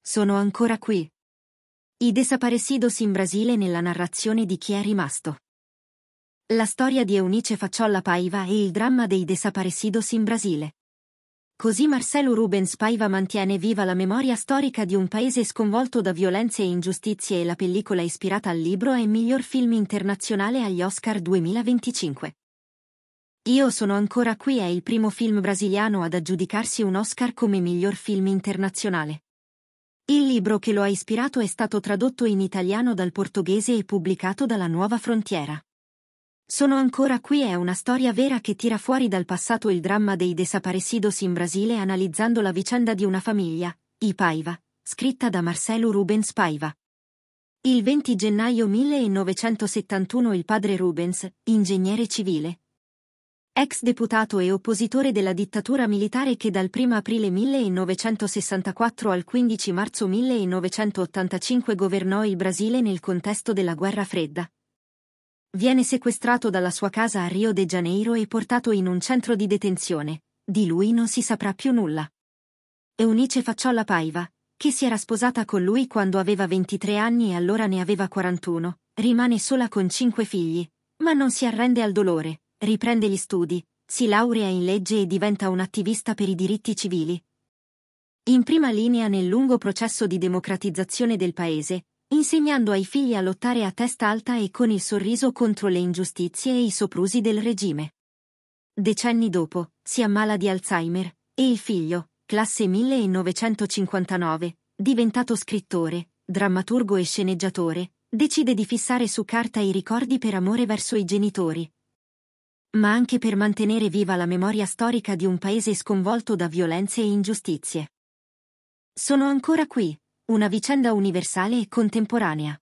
Sono ancora qui. I desaparecidos in Brasile nella narrazione di Chi è rimasto. La storia di Eunice Facciolla Paiva e il dramma dei desaparecidos in Brasile. Così Marcelo Rubens Paiva mantiene viva la memoria storica di un paese sconvolto da violenze e ingiustizie e la pellicola ispirata al libro è miglior film internazionale agli Oscar 2025. Io sono ancora qui è il primo film brasiliano ad aggiudicarsi un Oscar come miglior film internazionale. Il libro che lo ha ispirato è stato tradotto in italiano dal portoghese e pubblicato dalla Nuova Frontiera. Sono ancora qui è una storia vera che tira fuori dal passato il dramma dei desaparecidos in Brasile analizzando la vicenda di una famiglia, i Paiva, scritta da Marcelo Rubens Paiva. Il 20 gennaio 1971 il padre Rubens, ingegnere civile, ex deputato e oppositore della dittatura militare che dal 1 aprile 1964 al 15 marzo 1985 governò il Brasile nel contesto della Guerra Fredda. Viene sequestrato dalla sua casa a Rio de Janeiro e portato in un centro di detenzione. Di lui non si saprà più nulla. Eunice Facciolla Paiva, che si era sposata con lui quando aveva 23 anni e allora ne aveva 41, rimane sola con 5 figli, ma non si arrende al dolore. Riprende gli studi, si laurea in legge e diventa un attivista per i diritti civili. In prima linea nel lungo processo di democratizzazione del paese, insegnando ai figli a lottare a testa alta e con il sorriso contro le ingiustizie e i soprusi del regime. Decenni dopo, si ammala di Alzheimer, e il figlio, classe 1959, diventato scrittore, drammaturgo e sceneggiatore, decide di fissare su carta i ricordi per amore verso i genitori, ma anche per mantenere viva la memoria storica di un paese sconvolto da violenze e ingiustizie. Sono ancora qui, una vicenda universale e contemporanea.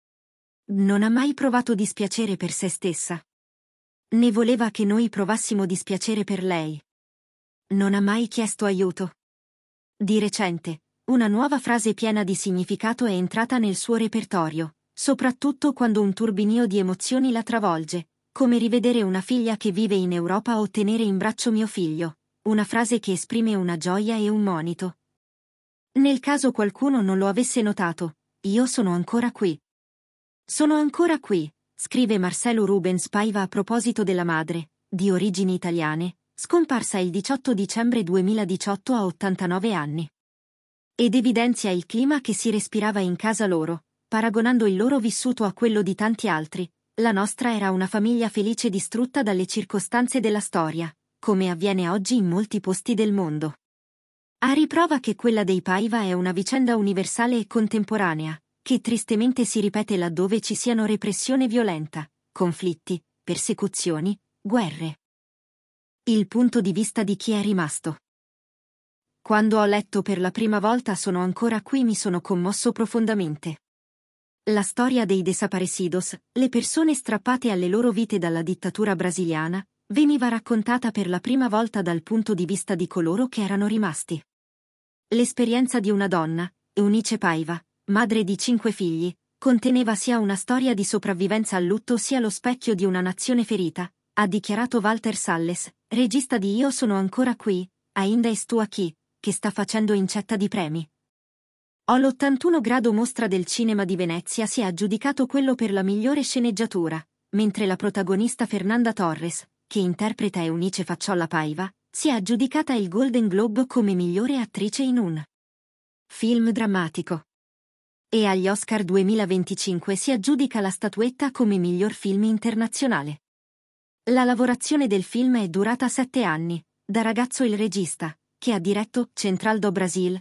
Non ha mai provato dispiacere per se stessa. Né voleva che noi provassimo dispiacere per lei. Non ha mai chiesto aiuto. Di recente, una nuova frase piena di significato è entrata nel suo repertorio, soprattutto quando un turbinio di emozioni la travolge. Come rivedere una figlia che vive in Europa o tenere in braccio mio figlio, una frase che esprime una gioia e un monito. Nel caso qualcuno non lo avesse notato, io sono ancora qui. Sono ancora qui, scrive Marcelo Rubens Paiva a proposito della madre, di origini italiane, scomparsa il 18 dicembre 2018 a 89 anni. Ed evidenzia il clima che si respirava in casa loro, paragonando il loro vissuto a quello di tanti altri. La nostra era una famiglia felice distrutta dalle circostanze della storia, come avviene oggi in molti posti del mondo. A riprova che quella dei Paiva è una vicenda universale e contemporanea, che tristemente si ripete laddove ci siano repressione violenta, conflitti, persecuzioni, guerre. Il punto di vista di chi è rimasto. Quando ho letto per la prima volta Sono ancora qui mi sono commosso profondamente. La storia dei desaparecidos, le persone strappate alle loro vite dalla dittatura brasiliana, veniva raccontata per la prima volta dal punto di vista di coloro che erano rimasti. L'esperienza di una donna, Eunice Paiva, madre di 5 figli, conteneva sia una storia di sopravvivenza al lutto sia lo specchio di una nazione ferita, ha dichiarato Walter Salles, regista di Io sono ancora qui, Ainda estou aqui, che sta facendo incetta di premi. All'81 grado Mostra del Cinema di Venezia si è aggiudicato quello per la migliore sceneggiatura, mentre la protagonista Fernanda Torres, che interpreta Eunice Facciolla Paiva, si è aggiudicata il Golden Globe come migliore attrice in un film drammatico. E agli Oscar 2025 si aggiudica la statuetta come miglior film internazionale. La lavorazione del film è durata 7 anni, da ragazzo il regista, che ha diretto Central do Brasil,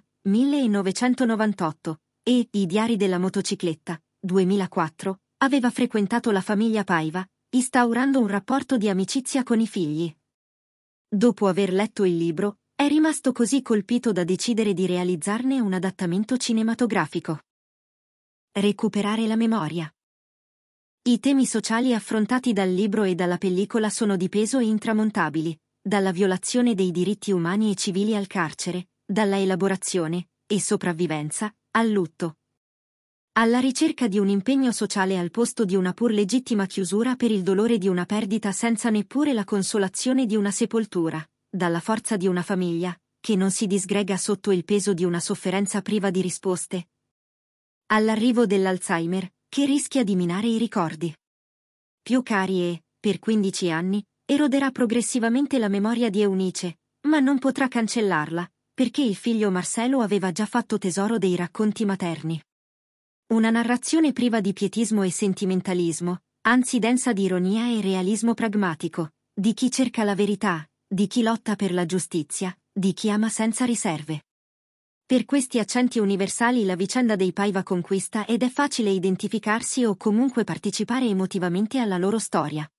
1998, e I diari della motocicletta, 2004, aveva frequentato la famiglia Paiva, instaurando un rapporto di amicizia con i figli. Dopo aver letto il libro, è rimasto così colpito da decidere di realizzarne un adattamento cinematografico. Recuperare la memoria. I temi sociali affrontati dal libro e dalla pellicola sono di peso e intramontabili, dalla violazione dei diritti umani e civili al carcere, dalla elaborazione e sopravvivenza al lutto. Alla ricerca di un impegno sociale al posto di una pur legittima chiusura per il dolore di una perdita senza neppure la consolazione di una sepoltura, dalla forza di una famiglia, che non si disgrega sotto il peso di una sofferenza priva di risposte. All'arrivo dell'Alzheimer, che rischia di minare i ricordi più cari e, per 15 anni, eroderà progressivamente la memoria di Eunice, ma non potrà cancellarla, perché il figlio Marcelo aveva già fatto tesoro dei racconti materni. Una narrazione priva di pietismo e sentimentalismo, anzi densa di ironia e realismo pragmatico, di chi cerca la verità, di chi lotta per la giustizia, di chi ama senza riserve. Per questi accenti universali la vicenda dei Paiva conquista ed è facile identificarsi o comunque partecipare emotivamente alla loro storia.